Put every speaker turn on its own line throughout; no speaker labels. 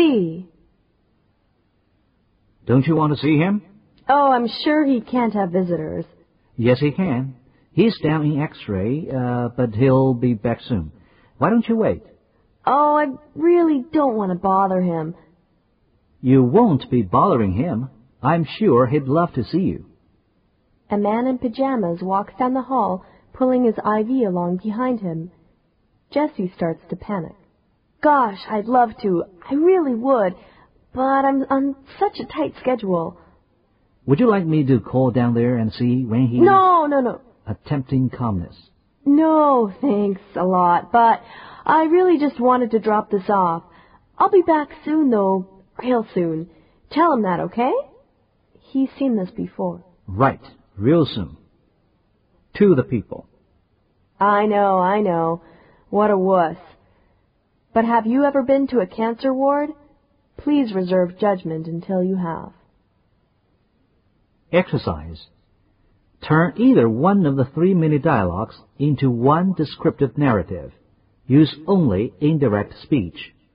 Sí.
Don't you want to see him?
Oh, I'm sure he can't have visitors.
Yes, he can. He's down in X-ray, but he'll be back soon. Why don't you wait?
Oh, I really don't want to bother him.
You won't be bothering him. I'm sure he'd love to see you.
A man in pajamas walks down the hall, pulling his IV along behind him. Jessie starts to panic. Gosh, I'd love to. I really would. But I'm on such a tight schedule.
Would you like me to call down there and see when he...
No.
Attempting calmness.
No, thanks a lot, but I really just wanted to drop this off. I'll be back soon, though, real soon. Tell him that, okay? He's seen this before.
Right, real soon. To the people.
I know. What a wuss. But have you ever been to a cancer ward? Please reserve judgment until you have.
Exercise. Turn either one of the 3 mini-dialogues into one descriptive narrative. Use only indirect speech.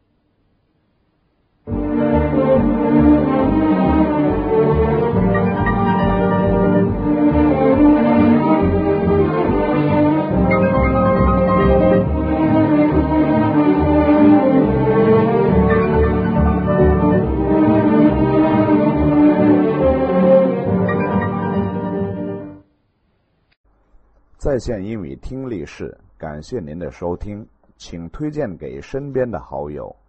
在线英语听力室，感谢您的收听，请推荐给身边的好友。